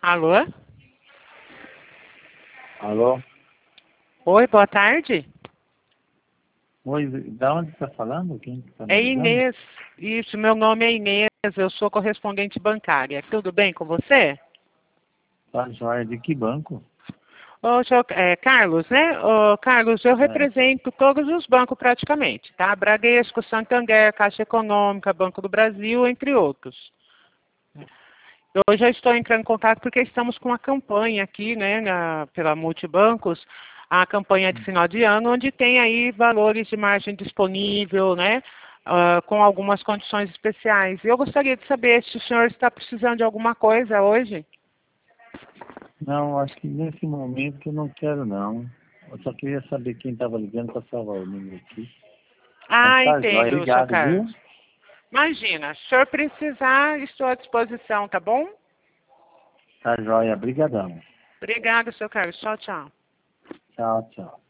Alô? Alô? Oi, boa tarde. Oi, da onde está falando? Quem está me É ligando? Inês. Isso, meu nome é Inês, eu sou correspondente bancária. Tudo bem com você? Tá joia. De que banco? Ô, senhor, Carlos, né? Ô, Carlos, eu É. represento todos os bancos praticamente, tá? Bradesco, Santander, Caixa Econômica, Banco do Brasil, entre outros. Eu já estou entrando em contato porque estamos com uma campanha aqui, né, pela Multibancos, a campanha de final de ano, onde tem aí valores de margem disponível, né, com algumas condições especiais. E eu gostaria de saber se o senhor está precisando de alguma coisa hoje. Não, acho que nesse momento eu não quero, não. Eu só queria saber quem estava ligando para salvar o número aqui. Mas Ah, tá joia. entendo, senhor Obrigado, viu? Carlos. Imagina, se o senhor precisar, estou à disposição, tá bom? Tá joia. Obrigadão. Obrigada, senhor Carlos. Tchau, tchau. Tchau, tchau.